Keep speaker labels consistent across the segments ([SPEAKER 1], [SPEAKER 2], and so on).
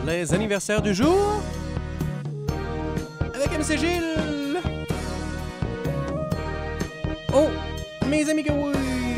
[SPEAKER 1] Les anniversaires du jour avec MC Gilles. Oh, mes amis que oui.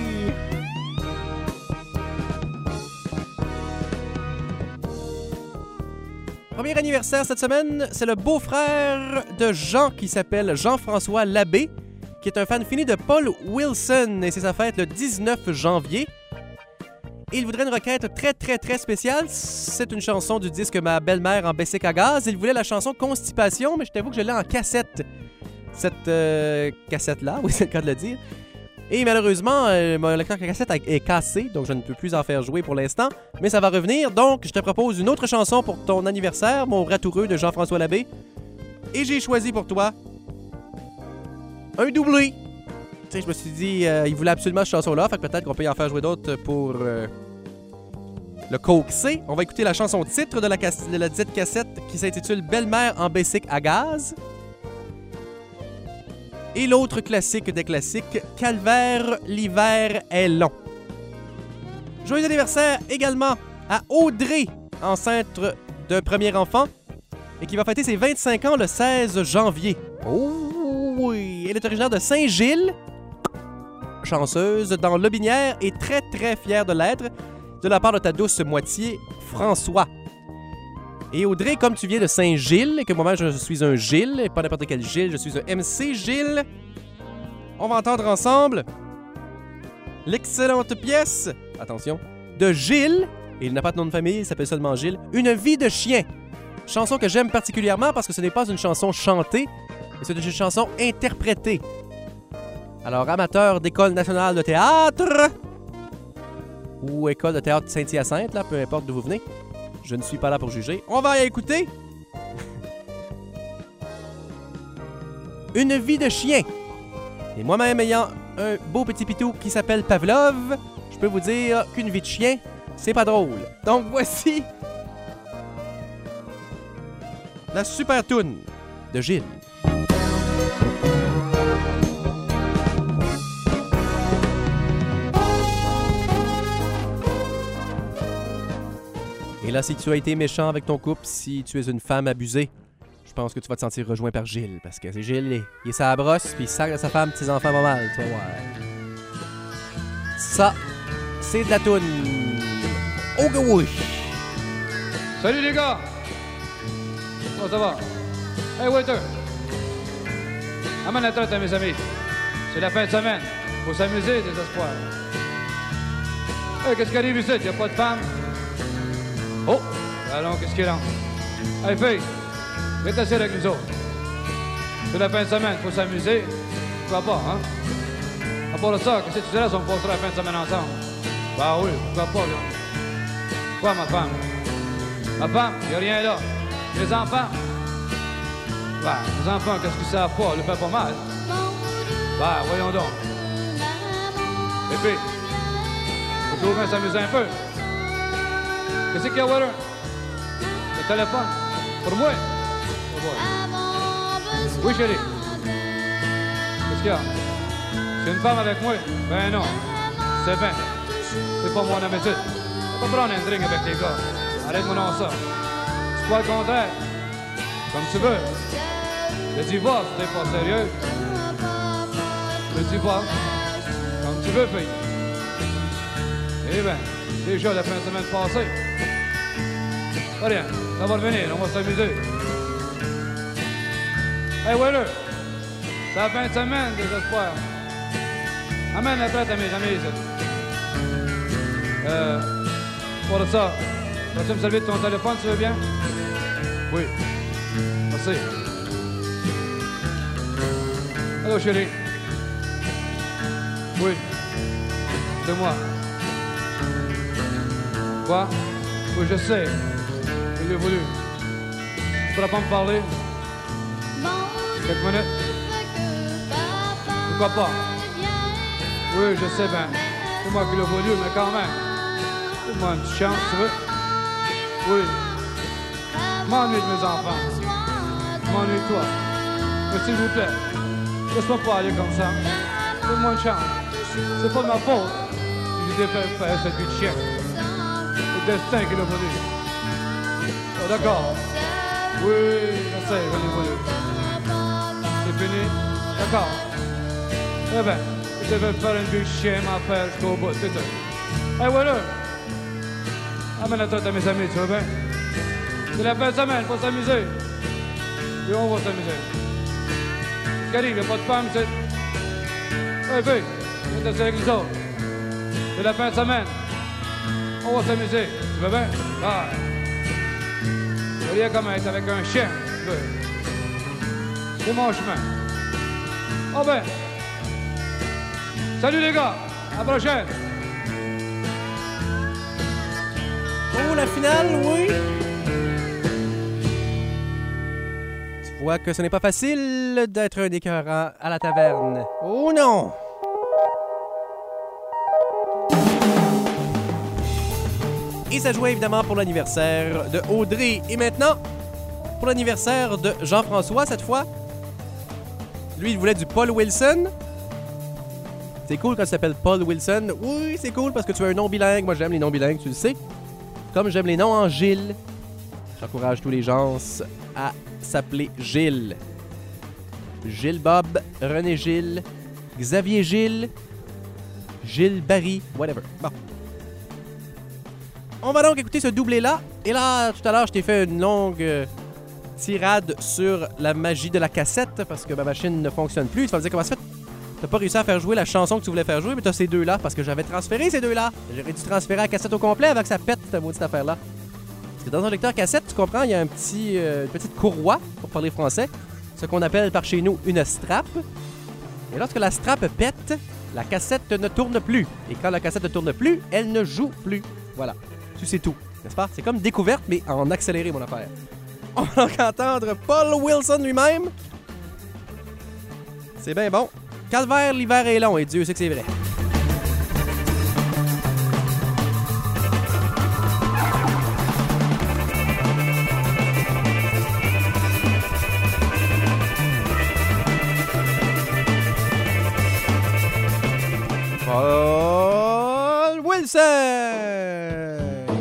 [SPEAKER 1] Premier anniversaire cette semaine, c'est le beau-frère de Jean qui s'appelle Jean-François Labbé, qui est un fan fini de Paul Wilson et c'est sa fête le 19 janvier. Et il voudrait une requête très spéciale. C'est une chanson du disque Ma belle-mère en Bessic à gaz. Il voulait la chanson Constipation, mais je t'avoue que je l'ai en cassette. Cette cassette-là, oui, c'est le cas de le dire. Et malheureusement, mon lecteur cassette est cassé, donc je ne peux plus en faire jouer pour l'instant. Mais ça va revenir, donc je te propose une autre chanson pour ton anniversaire, mon ratoureux de Jean-François Labbé. Et j'ai choisi pour toi un doublé. Tu sais, je me suis dit, il voulait absolument cette chanson-là, fait que peut-être qu'on peut y en faire jouer d'autres pour le coaxer. On va écouter la chanson titre de la dite cassette qui s'intitule Belle-mère en Bessic à gaz. Et l'autre classique des classiques, Calvaire, l'hiver est long. Joyeux anniversaire également à Audrey, enceinte d'un premier enfant, et qui va fêter ses 25 ans le 16 janvier. Oh oui! Elle est originaire de Saint-Gilles, chanceuse, dans l'Aubinière, et très fière de l'être, de la part de ta douce moitié, François. Et Audrey, comme tu viens de Saint-Gilles, et que moi-même je suis un Gilles, et pas n'importe quel Gilles, je suis un MC Gilles, on va entendre ensemble l'excellente pièce, attention, de Gilles, et il n'a pas de nom de famille, il s'appelle seulement Gilles, Une vie de chien. Chanson que j'aime particulièrement parce que ce n'est pas une chanson chantée, mais c'est une chanson interprétée. Alors, amateur d'École nationale de théâtre, ou École de théâtre Saint-Hyacinthe, là, peu importe d'où vous venez, je ne suis pas là pour juger. On va y écouter. Une vie de chien. Et moi-même ayant un beau petit pitou qui s'appelle Pavlov, je peux vous dire qu'une vie de chien, c'est pas drôle. Donc voici la super toune de Gilles. Et là, si tu as été méchant avec ton couple, si tu es une femme abusée, je pense que tu vas te sentir rejoint par Gilles. Parce que c'est Gilles, il est sa brosse, puis il sert à sa femme, ses enfants pas mal. Tu vas voir. Ça, c'est de la toune. Oh que oui!
[SPEAKER 2] Salut les gars! Comment ça va? Hey waiter! Amène la traite à mes amis. C'est la fin de semaine. Faut s'amuser, désespoir. Hey, qu'est-ce qui arrive ici? Y'a pas de femme? Oh! Allons, qu'est-ce qu'il rentre? Hey, fille! Viens t'asseoir avec nous autres. C'est la fin de semaine, faut s'amuser. Pourquoi pas, hein? À part de ça, qu'est-ce que tu dirais si on passera la fin de semaine ensemble? Bah oui, pourquoi pas, là? Quoi, ma femme? Ma femme, y'a rien là. Les enfants? Bah, les enfants, qu'est-ce qu'ils savent pas? Le fait pas mal. Bah, voyons donc. Et puis, faut toujours bien s'amuser un peu. Qu'est-ce qu'il y a, Water? Le téléphone? Pour moi? Oh boy. Oui, chérie. Qu'est-ce qu'il y a? C'est une femme avec moi? Ben non. C'est bien. C'est pas mon habitude. Pas prendre un drink avec les gars. Arrête-moi non ça. C'est pas le contraire. Comme tu veux. Le divorce, c'est pas sérieux. Le divorce. Comme tu veux, fille. Eh ben, déjà la fin de semaine passée. Pas rien, ça va revenir, on va s'amuser. Hey, Waller, c'est la fin de semaine, désespoir. Amène la traite à mes amis, ici. Pour ça, vas-tu me servir de ton téléphone, tu veux bien? Oui. Merci. Allô, chérie. Oui. C'est moi. Quoi? Oui, je sais. Je l'ai voulu. Tu pourras pas me parler? Quelques minutes? Pourquoi pas? Oui, je sais bien. C'est moi qui l'ai voulu, mais quand même. Donne-moi une petite chance, tu veux? Oui. Je m'ennuie de mes enfants. Je m'ennuie de toi. Mais s'il vous plaît, laisse-moi pas aller comme ça. Donne-moi une chance. C'est pas de ma faute si j'ai fait cette vie de chien. C'est le destin qui l'a voulu. D'accord. Oui, je sais, voulez. C'est fini? D'accord. Eh bien, je vais faire une vue chien, ma père, jusqu'au bout, c'est tout. Eh voilà. Amène-toi à mes amis, tu vois bien? C'est la fin de semaine, faut s'amuser. Et on va s'amuser. Ce qui arrive, il n'y a pas de femme, c'est... Oui, fille, viens t'asseoir avec nous autres. C'est la fin de semaine. On va s'amuser. Tu vas bien? Ah. C'est rien comme être avec un chien. Tu veux. C'est mon chemin. Oh ben. Salut les gars. À la prochaine.
[SPEAKER 1] Oh, la finale, oui! Tu vois que ce n'est pas facile d'être un écœurant à la taverne. Oh non! Et ça jouait évidemment pour l'anniversaire de Audrey. Et maintenant, pour l'anniversaire de Jean-François, cette fois. Lui, il voulait du Paul Wilson. C'est cool quand ça s'appelle Paul Wilson. Oui, c'est cool parce que tu as un nom bilingue. Moi, j'aime les noms bilingues, tu le sais. Comme j'aime les noms en Gilles. J'encourage tous les gens à s'appeler Gilles. Gilles Bob, René Gilles, Xavier Gilles, Gilles Barry, whatever. Bon. On va donc écouter ce doublé-là. Et là, tout à l'heure, je t'ai fait une longue tirade sur la magie de la cassette parce que ma machine ne fonctionne plus. Tu vas me dire comment ça fait? T'as pas réussi à faire jouer la chanson que tu voulais faire jouer, mais t'as ces deux-là parce que j'avais transféré ces deux-là. J'aurais dû transférer la cassette au complet avant que ça pète, cette maudite affaire-là. Parce que dans un lecteur cassette, tu comprends, il y a une petite courroie, pour parler français, ce qu'on appelle par chez nous une strap. Et lorsque la strap pète, la cassette ne tourne plus. Et quand la cassette ne tourne plus, elle ne joue plus. Voilà. Tu sais tout, n'est-ce pas? C'est comme découverte, mais en accéléré, mon affaire. On va donc entendre Paul Wilson lui-même. C'est bien bon. Calvaire, l'hiver est long, et Dieu sait que c'est vrai. Paul Wilson!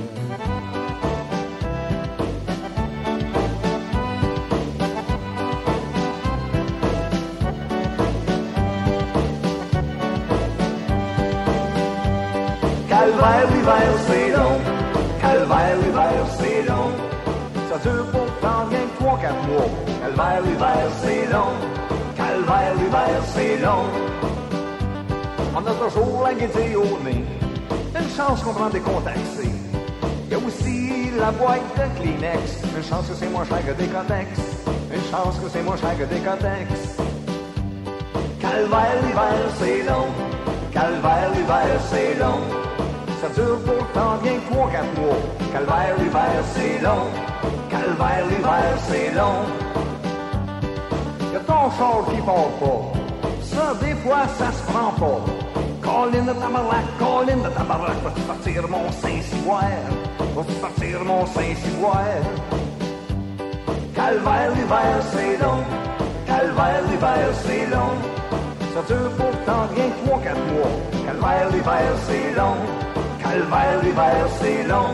[SPEAKER 3] Calvaire, l'hiver, c'est long. Calvaire, l'hiver, c'est long. Ça dure pourtant bien que 3-4 mois. Calvaire, l'hiver, c'est long. Calvaire, l'hiver, c'est long. On a toujours la gaieté au nez. Une chance qu'on prend des contacts. Il y a aussi la boîte de Kleenex. Une chance que c'est moins cher que des Cotex. Une chance que c'est moins cher que des Cotex. Calvaire, l'hiver, c'est long. Calvaire, l'hiver, c'est long. Ça dure pourtant bien 3-4 mois. Calvaire, l'hiver, c'est long. Calvaire, l'hiver, c'est long. Y'a ton char qui part pas. Ça, des fois, ça se prend pas. Colline de tabarnak, vas-tu partir mon Saint-Ciboire? Vas-tu partir mon Saint-Ciboire? Calvaire, l'hiver, c'est long. Calvaire, l'hiver, c'est long. Ça dure pourtant bien 3-4 mois. Calvaire, l'hiver, c'est long. Calvaire, l'hiver, c'est long.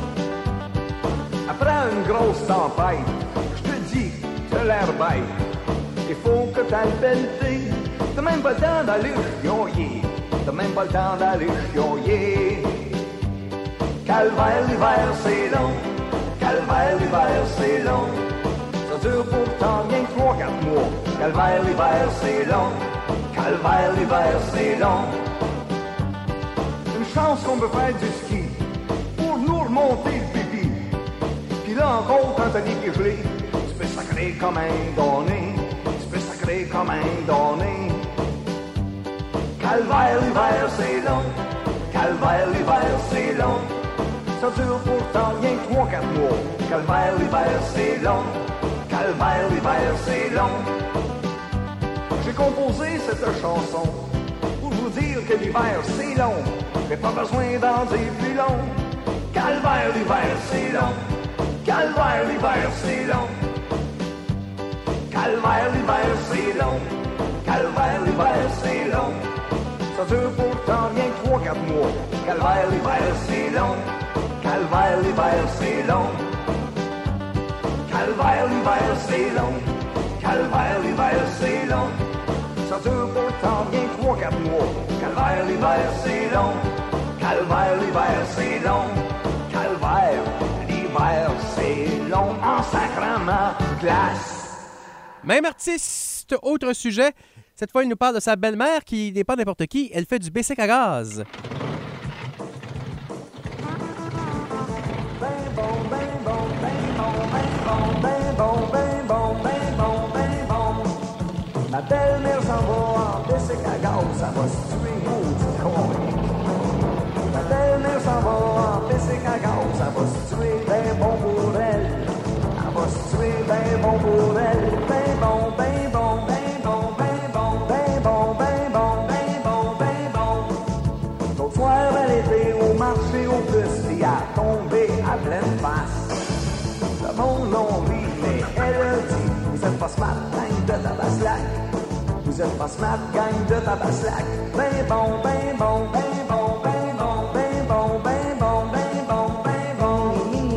[SPEAKER 3] Après une grosse tempête, je te dis, t'as l'air bête. Il faut que t'ailles pelleter. T'as même pas le temps d'aller chioyer. T'as même pas le temps d'aller chioyer. Calvaire, l'hiver, c'est long. Calvaire, l'hiver, c'est long. Ça dure pourtant bien 3-4 mois. Calvaire, l'hiver, c'est long. Calvaire, l'hiver, c'est long. Une chance qu'on peut faire du ski pour nous remonter le pipi. Puis là encore, quand t'as des pieds gelés, tu peux sacrer comme un donné. Tu peux sacrer comme un donné. Calvaire, l'hiver, c'est long. Calvaire, l'hiver, c'est long. Ça dure pourtant bien 3-4 mois. Calvaire, l'hiver, c'est long. Calvaire, l'hiver, c'est long. J'ai composé cette chanson pour vous dire que l'hiver, c'est long. Mais pas besoin d'en dire plus long. Calvaire, l'hiver, c'est long. Calvaire, l'hiver, c'est long. Calvaire, l'hiver, c'est long. Calvaire, l'hiver, c'est long. Ça dure pourtant bien 3-4 mois. Calvaire, l'hiver, c'est long. Calvaire, l'hiver, c'est long. Calvaire, l'hiver, c'est long. Calvaire, l'hiver, c'est long. Ça dure pourtant bien 3-4 mois. Calvaire, l'hiver, c'est long. Calvaire, l'hiver, c'est long. Calvaire, l'hiver, c'est long. En sacrement glace.
[SPEAKER 1] Même artiste, autre sujet. Cette fois, il nous parle de sa belle-mère qui n'est pas n'importe qui. Elle fait du bicycle à gaz.
[SPEAKER 3] Ma belle-mère s'en va en bicycle à gaz, ça va se tuer, maudit con. Ma belle-mère s'en va en bicycle à gaz, ça va se tuer, ben bon pour elle. Elle va se tuer, ben bon pour elle. Ben bon, ben bon, ben bon, ben bon, ben bon, ben bon, ben bon, ben bon. L'autre soir, elle était au marché au plus, et a tombé à pleine face. Le monde l'on rit, mais elle a dit, vous êtes pas smart, gang de tabaslac. Vous êtes pas smart, gang de tabaslac. Ben bon, ben bon, ben bon, ben bon, ben bon, ben bon, ben bon, ben bon.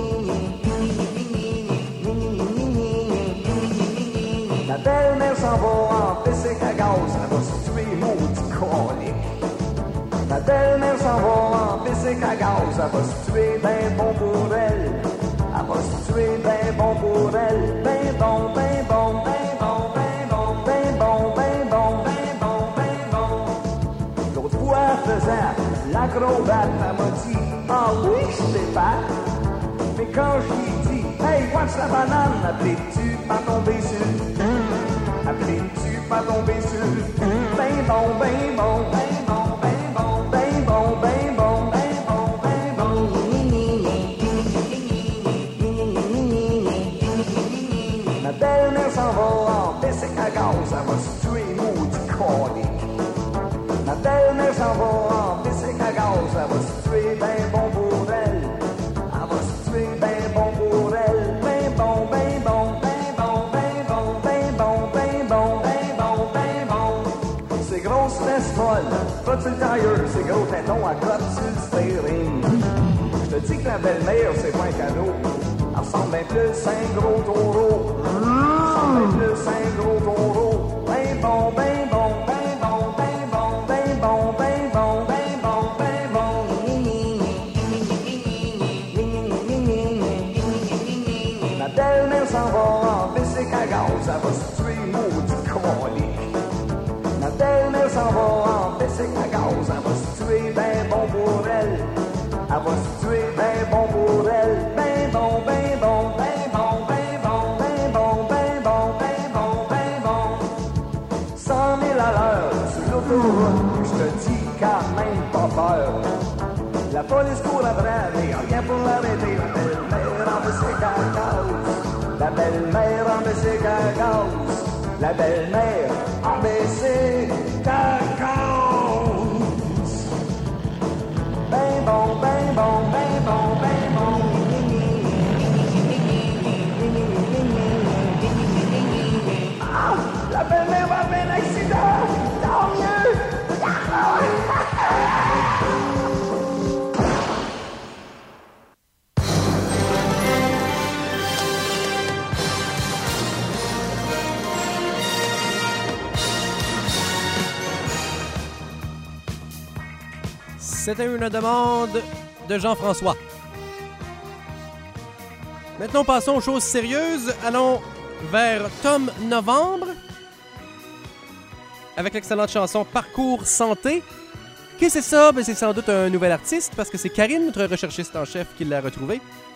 [SPEAKER 3] La belle-mère s'en va en bicycle à gaz, elle va se tuer, maudit colique. La belle-mère s'en va en bicycle à gaz, elle va se tuer, ben bon pour elle. Elle va se tuer, ben bon pour elle. Ben bon, ben bon, ben bon, ben bon, ben bon, ben bon, ben bon, ben bon. L'autre fois, faisant l'acrobate, elle m'a dit, ah oui, je sais pas. Mais quand je lui ai dit, hey, watch la banane, appelais-tu pas tomber sur? Appelais-tu pas tomber sur? Ben bon, ben bon, ben bon, ben bon, ben bon, ben bon, ben bon, ben bon. Ma belle-mère s'en va en bicycle à gaz, elle va se tuer, maudit colique. Ma belle-mère s'en va en bicycle à gaz, elle va se tuer, ben bon pour elle. Elle va se tuer, ben bon pour elle. Ben bon, ben bon, ben bon, ben bon, ben bon, ben bon, ben bon, ben bon. Ces grosses fesses folles, pas sur le tailleur, ces gros tétons à cote sur le steering. Je te dis que la belle-mère, c'est pas un cadeau. Elle ressemble bien plus à un gros taureau. Elle ressemble bien plus à un gros taureau. Ben bon, ben bon, ben bon, ben bon, ben bon, ben bon, ben bon, ben bon. Ma belle-mère s'en va en bicycle à gaz, elle va se tuer, maudit colique. Ma belle-mère s'en va en bicycle à gaz, elle va se tuer, ben bon pour elle. Elle va se tuer, ben bon pour elle. Ben bon, ben bon, ben bon, ben bon, ben bon, ben bon, ben bon, ben bon. 100 000 à l'heure sur l'autoroute, je te dis quand même pas peur. La police court après, mais rien pour l'arrêter. La belle-mère en bicycle à gaz. La belle-mère en bicycle à gaz. La belle-mère en bicycle à gaz. Ben bon, ben bon, ben bon, ben bon. Ah, la belle-mère va faire un accident. Tant mieux.
[SPEAKER 1] C'était une demande de Jean-François. Maintenant, passons aux choses sérieuses. Allons vers Tom Novembre avec l'excellente chanson Parcours Santé. Qu'est-ce que c'est ça? Ben, c'est sans doute un nouvel artiste parce que c'est Karine, notre recherchiste en chef, qui l'a retrouvé.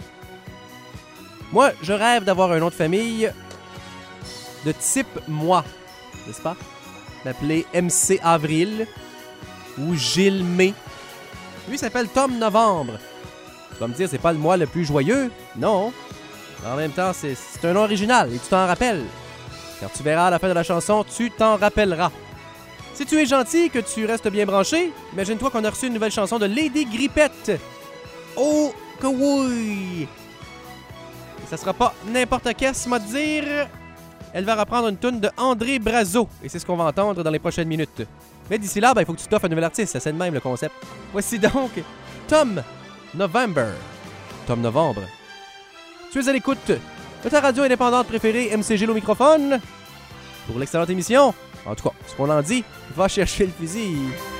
[SPEAKER 1] Moi, je rêve d'avoir un nom de famille de type moi, n'est-ce pas? M'appeler MC Avril ou Gilles Mai. Lui s'appelle Tom Novembre. Tu vas me dire, c'est pas le mois le plus joyeux? Non. En même temps, c'est un nom original et tu t'en rappelles. Quand tu verras à la fin de la chanson, tu t'en rappelleras. Si tu es gentil, que tu restes bien branché, imagine-toi qu'on a reçu une nouvelle chanson de Lady Grippette. Oh, que oui! Et ça sera pas n'importe qu'est-ce, m'a dire. Elle va reprendre une toune de André Brazo. Et c'est ce qu'on va entendre dans les prochaines minutes. Mais d'ici là, il faut que tu t'offres un nouvel artiste. C'est le même, le concept. Voici donc Tom November. Tom Novembre. Tu es à l'écoute de ta radio indépendante préférée, MCGIL au microphone. Pour l'excellente émission, en tout cas, ce qu'on en dit, va chercher le fusil.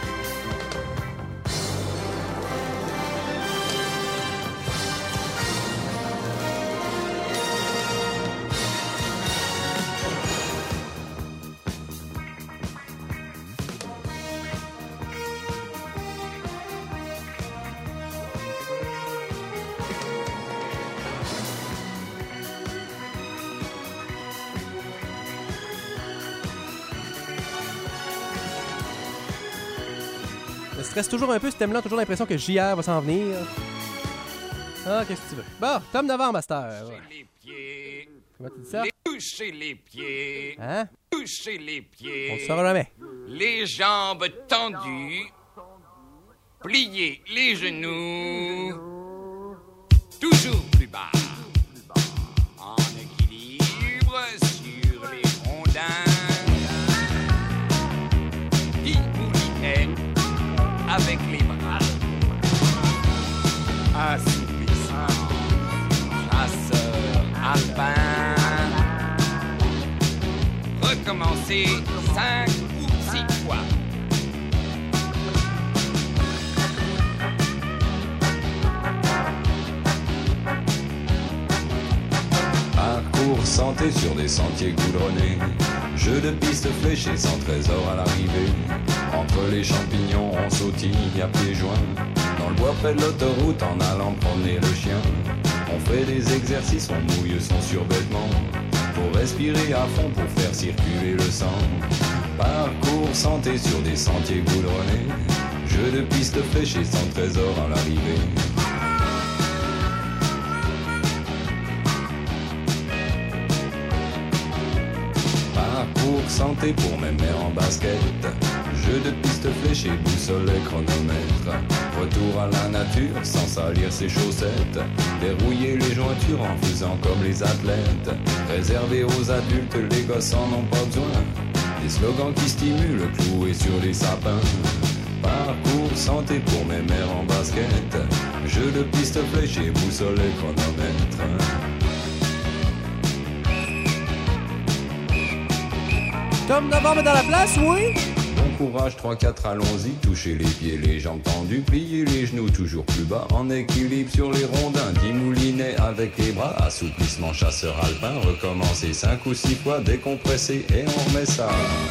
[SPEAKER 1] Je stresse toujours un peu ce thème-là, toujours l'impression que JR va s'en venir. Ah, qu'est-ce que tu veux? Bon, Tom Novembre, Master.
[SPEAKER 4] Les pieds.
[SPEAKER 1] Comment tu dis ça?
[SPEAKER 4] Touchez les pieds.
[SPEAKER 1] Hein?
[SPEAKER 4] Touchez les pieds.
[SPEAKER 1] On ne saura jamais.
[SPEAKER 4] Les jambes tendues. Pliez les genoux. Toujours plus bas. En équilibre sur les rondins. Moulinet avec les bras. Assouplissement. Chasseur alpin. Recommencez 5 ou 6 fois.
[SPEAKER 5] Parcours santé sur des sentiers goudronnés. Jeu de piste fléchés sans trésor à l'arrivée. Entre les champignons on sautille à pieds joints. Dans le bois près de l'autoroute en allant promener le chien. On fait des exercices, on mouille son survêtement. Pour respirer à fond, pour faire circuler le sang. Parcours santé sur des sentiers goudronnés. Jeu de piste fléchés sans trésor à l'arrivée. Parcours santé pour mes mères en basket. Jeu de piste fléchée, boussole et chronomètre. Retour à la nature sans salir ses chaussettes. Dérouiller les jointures en faisant comme les athlètes. Réservé aux adultes, les gosses en ont pas besoin. Des slogans qui stimulent, cloués sur les sapins. Parcours santé pour mes mères en basket. Jeu de piste fléchée, boussole et chronomètre.
[SPEAKER 1] Tom Novembre dans la place, oui?
[SPEAKER 5] Bon courage, 3-4, allons-y. Touchez les pieds, les jambes tendues. Pliez les genoux toujours plus bas. En équilibre sur les rondins. 10 moulinets avec les bras. Assouplissement chasseur alpin. Recommencez 5 ou 6 fois. Décompressez et on remet ça.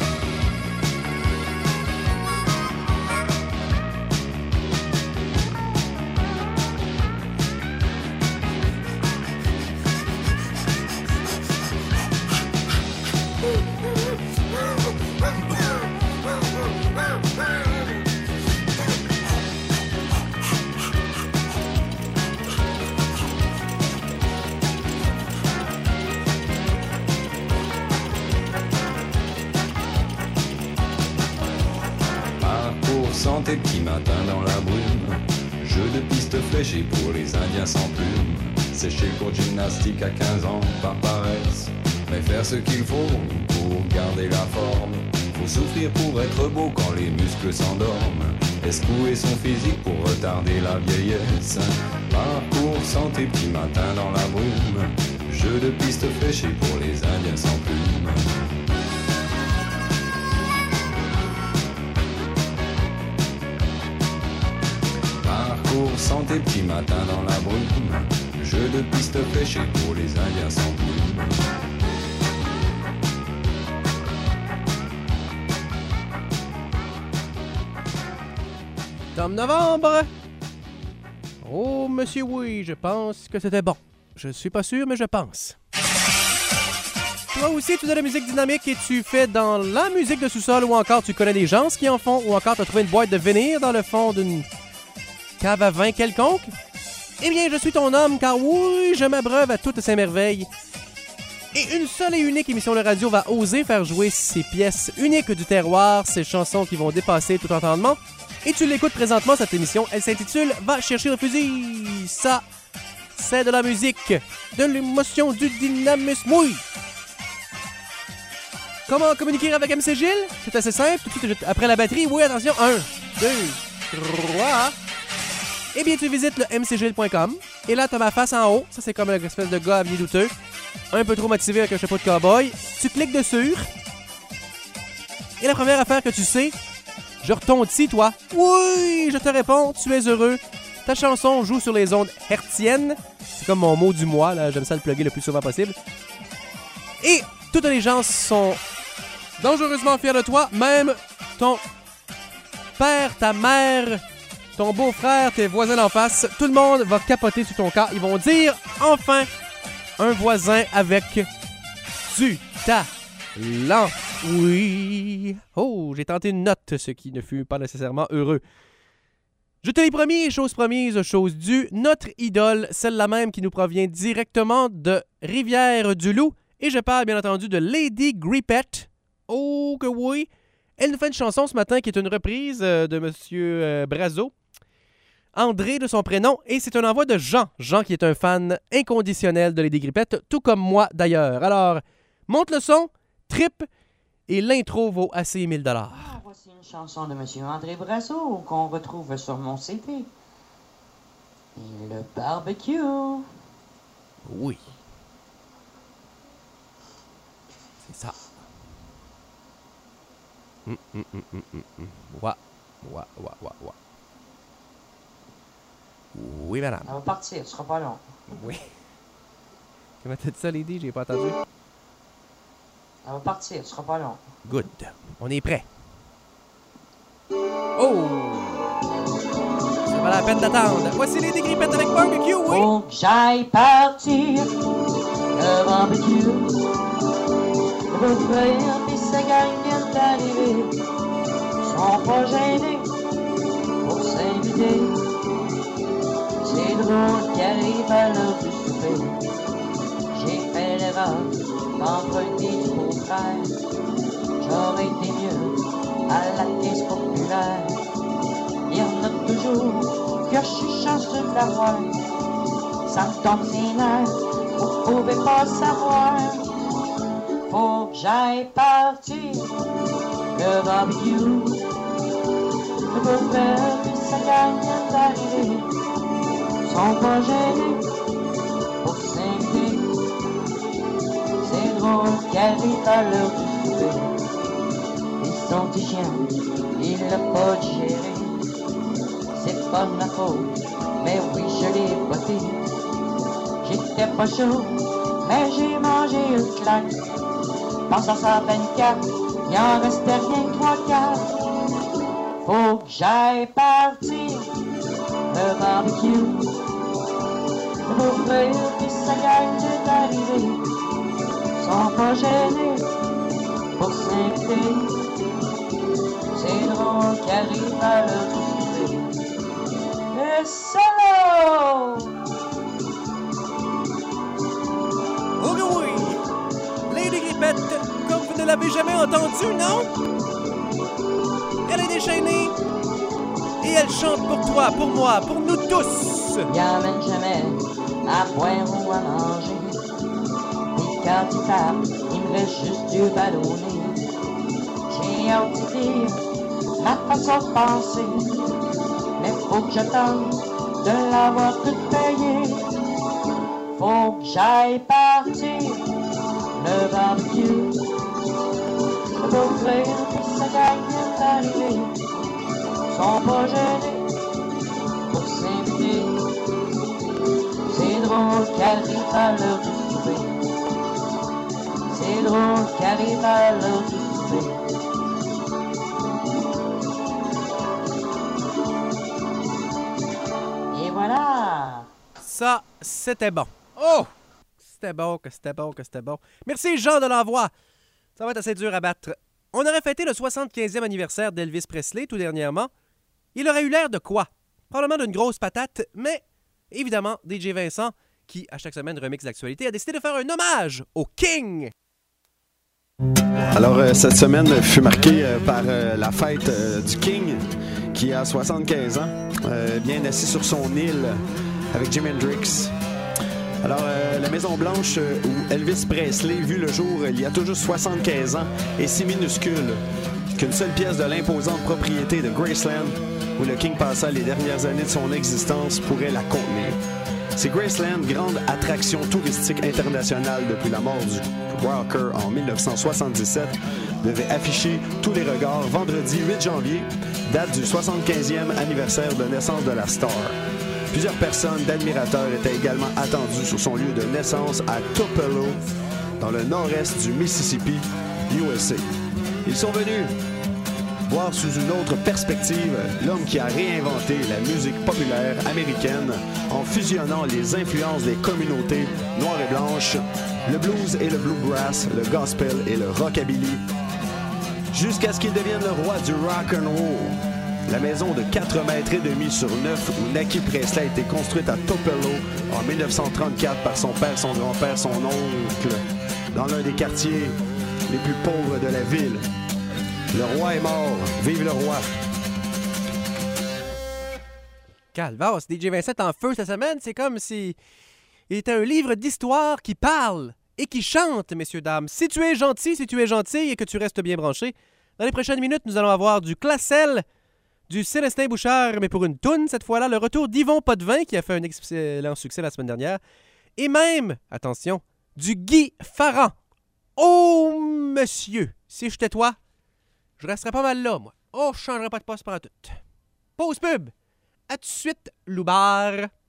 [SPEAKER 5] Santé petit matin dans la brume. Jeu de piste fléchée pour les Indiens sans plume. Sécher le cours de gymnastique à 15 ans par paresse. Mais faire ce qu'il faut pour garder la forme. Faut souffrir pour être beau quand les muscles s'endorment. Escouer son physique pour retarder la vieillesse. Parcours santé petit matin dans la brume. Jeu de piste fléchée pour les Indiens sans plume. Parcours santé petit matin dans la brume. Jeu de piste fléchée pour les Indiens sans plume.
[SPEAKER 1] Tom Novembre. Oh, monsieur, oui, je pense que c'était bon. Je suis pas sûr, mais je pense. Toi aussi, tu fais de la musique dynamique et tu fais dans la musique de sous-sol ou encore tu connais des gens qui en font ou encore tu as trouvé une boîte de vinyle dans le fond d'une cave à vin quelconque? Eh bien, je suis ton homme car oui, je m'abreuve à toutes ces merveilles. Et une seule et unique émission de radio va oser faire jouer ces pièces uniques du terroir, ces chansons qui vont dépasser tout entendement. Et tu l'écoutes présentement, cette émission, elle s'intitule « Va chercher le fusil ». Ça, c'est de la musique, de l'émotion, du dynamisme, oui. Comment communiquer avec MC Gilles? C'est assez simple, tout de suite après la batterie. Oui, attention, 1, 2, 3... Eh bien, tu visites le mcgilles.com et là, tu as ma face en haut. Ça, c'est comme une espèce de gars habillé douteux. un peu trop motivé avec un chapeau de cow-boy, tu cliques dessus. Et la première affaire que tu sais, je retontis, toi. Oui, je te réponds, tu es heureux. Ta chanson joue sur les ondes hertziennes. C'est comme mon mot du mois, là. J'aime ça le plugger le plus souvent possible. Et toutes les gens sont dangereusement fiers de toi. Même ton père, ta mère, ton beau-frère, tes voisins d'en face. Tout le monde va capoter sur ton cas. Ils vont dire, enfin, un voisin avec du talent. Oui. Oh, j'ai tenté une note, ce qui ne fut pas nécessairement heureux. Je te l'ai promis, chose promise, chose due, notre idole, celle-là même qui nous provient directement de Rivière-du-Loup, et je parle bien entendu de Lady Grippette. Oh que oui! Elle nous fait une chanson ce matin qui est une reprise de Monsieur Brazo, André de son prénom, et c'est un envoi de Jean. Jean qui est un fan inconditionnel de Lady Grippette, tout comme moi d'ailleurs. Alors, monte le son, trip, et l'intro vaut assez 1000 $.
[SPEAKER 6] Voici une chanson de M. André Brazo qu'on retrouve sur mon CD. Et le barbecue.
[SPEAKER 1] Oui. C'est ça. Ouah. Oui, madame.
[SPEAKER 6] Ça va partir, ce sera pas long.
[SPEAKER 1] Oui. Comment t'as dit ça, Lady? J'ai pas entendu.
[SPEAKER 6] Ça va partir, ce sera pas long.
[SPEAKER 1] Good. On est prêt. Oh! Ça va la peine d'attendre. Voici Lady Grippette avec barbecue, oui!
[SPEAKER 6] Faut que j'aille partir, le barbecue. Le beau-frère et sa gang viennent d'arriver. Ils sont pas gênés pour s'inviter. C'est drôle qu'ils arrivent à l'heure du souper. J'ai fait l'erreur d'emprunter du beau-frère. J'aurais été mieux à la caisse populaire. Il y en a toujours que je suis chanceux de l'avoir. Ça me tombe ses nerfs, vous pouvez pas savoir. Faut que j'aille partir, le barbecue. Le beau-frère et sa gang viennent d'arriver. Sont pas gênés pour s'inviter. C'est drôle qu'ils arrivent à l'heure du souper. Son petit chien, il l'a pas digéré. C'est pas de ma faute, mais oui, je l'ai botté. J'étais pas chaud, mais j'ai mangé une claque. Pense à 124, il en restait rien que 3-4. Faut que j'aille partir, le barbecue. Le beau-frère et sa gang est arrivé. Sont pas gênés pour s'inviter. C'est drôle qui arrive à l'heure du souper. Et solo!
[SPEAKER 1] Oh que oui! Lady Grippette, comme vous ne l'avez jamais entendue, non? Elle est déchaînée et elle chante pour toi, pour moi, pour nous tous!
[SPEAKER 6] Il amène jamais à boire ou à manger. Et quand il tape, il me reste juste du ballonné. J'ai hâte de dire ma façon de penser, mais faut que j'attende de l'avoir tout payé. Faut que j'aille partir, le barbecue. Le beau-frère et sa gang viennent d'arriver. Sont pas gênés pour s'inviter. C'est drôle qu'ils arrivent à l'heure du souper. C'est drôle qu'ils arrivent à l'heure du souper. Voilà!
[SPEAKER 1] Ça, c'était bon. Oh! C'était bon, que c'était bon, que c'était bon. Merci, Jean de l'envoi. Ça va être assez dur à battre. On aurait fêté le 75e anniversaire d'Elvis Presley tout dernièrement. Il aurait eu l'air de quoi? Probablement d'une grosse patate, mais évidemment, DJ Vincent, qui à chaque semaine remixe l'actualité, a décidé de faire un hommage au King.
[SPEAKER 7] Alors, cette semaine fut marquée par la fête du King, qui a 75 ans, bien assis sur son île avec Jimi Hendrix. Alors, la Maison-Blanche où Elvis Presley vit le jour il y a tout juste 75 ans est si minuscule qu'une seule pièce de l'imposante propriété de Graceland, où le King passa les dernières années de son existence, pourrait la contenir. C'est Graceland, grande attraction touristique internationale depuis la mort du rocker en 1977, devait afficher tous les regards vendredi 8 janvier, date du 75e anniversaire de naissance de la star. Plusieurs personnes d'admirateurs étaient également attendues sur son lieu de naissance à Tupelo, dans le nord-est du Mississippi, USA. Ils sont venus voir sous une autre perspective l'homme qui a réinventé la musique populaire américaine en fusionnant les influences des communautés noires et blanches, le blues et le bluegrass, le gospel et le rockabilly, jusqu'à ce qu'il devienne le roi du rock and roll. La maison de 4,5 mètres sur 9 où Naki Presley a été construite à Tupelo en 1934 par son père, son grand-père, son oncle, dans l'un des quartiers les plus pauvres de la ville. Le roi est mort. Vive le roi.
[SPEAKER 1] Calvaire, DJ Vincent en feu cette semaine. C'est comme si il était un livre d'histoire qui parle et qui chante, messieurs, dames. Si tu es gentil et que tu restes bien branché, dans les prochaines minutes, nous allons avoir du Classel, du Célestin Bouchard, mais pour une toune cette fois-là, le retour d'Yvon Potvin, qui a fait un excellent succès la semaine dernière, et même, attention, du Guy Farran. Oh, monsieur, si j'étais toi, je resterais pas mal là, moi. Oh, je changerais pas de poste par tout. Pause pub. À tout de suite, Loubar.